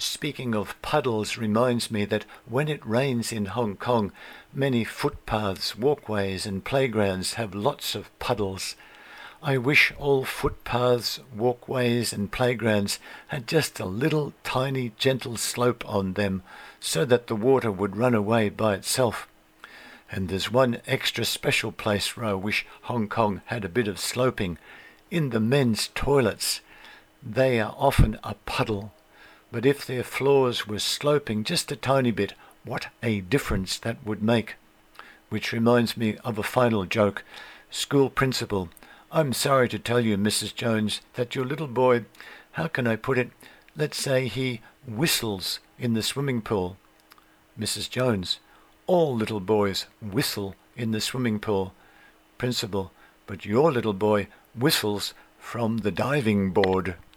speaking of puddles reminds me that when it rains in Hong Kong, many footpaths, walkways and playgrounds have lots of puddles. I wish all footpaths, walkways and playgrounds had just a little tiny gentle slope on them so that the water would run away by itself. And there's one extra special place where I wish Hong Kong had a bit of sloping. In the men's toilets. They are often a puddle. But if their floors were sloping just a tiny bit, what a difference that would make. Which reminds me of a final joke. School principal: I'm sorry to tell you, Mrs. Jones, that your little boy, how can I put it, let's say he whistles in the swimming pool. Mrs. Jones: all little boys whistle in the swimming pool. Principal: but your little boy whistles from the diving board.